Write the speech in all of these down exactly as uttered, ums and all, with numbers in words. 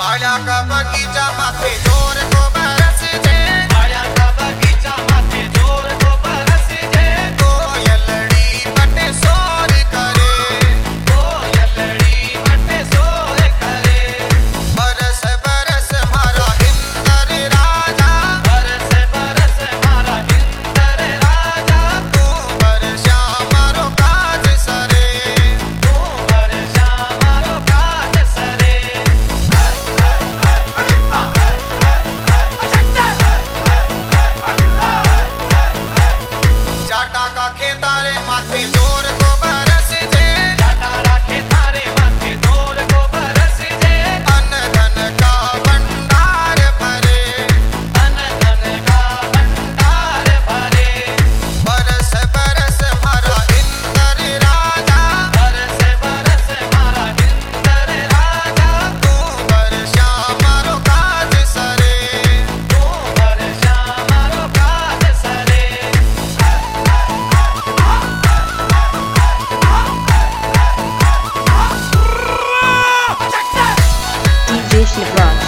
आया का बगीचा माथे जोर को बरस जे, आया का बगीचा माथे जोर को बरस जे। कोयलड़ी बटे सोर करे, कोयलड़ी बटे सोर करे। बरस बरस मारा इंद्र राजा, बरस बरस मारा इंद्र राजा। तू बरसा मारो काज सरे, तू बरसा मारो काज सरे। जाटा का खेतारे माथे जोर को बरस जे, जाटा का खेतारे माथे जोर को बरस जे। अन धन का भंडार भरे, अन धन का भंडार भरे। बरस बरस मारा इंद्र राजा, बरस बरस मारा इंद्र राजा। तू बरसा मारो काज सरे, तू बरसा मारो काज सरे। D J Shivraj.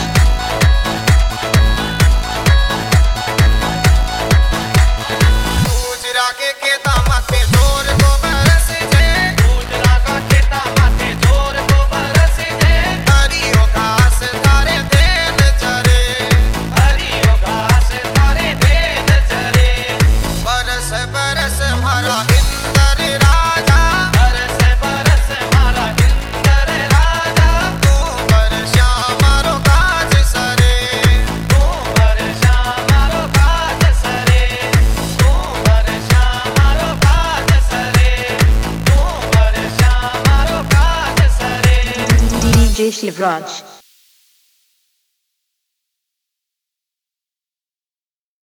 गुजरा के खेता माथे जोर को बरस जे, गुजरा का खेता माथे जोर को बरस जे। हरियो घास तारे देन चरे, हरियो घास तारे देन चरे। बरस बरस मारा इंद्र राजा, बरस बरस मारा इंद्र राजा। तू बरसा मारो काज सरे, तू बरसा मारो काज सरे। तू बरसा मारो काज सरे, तू बरसा मारो काज सरे। D J Shivraj.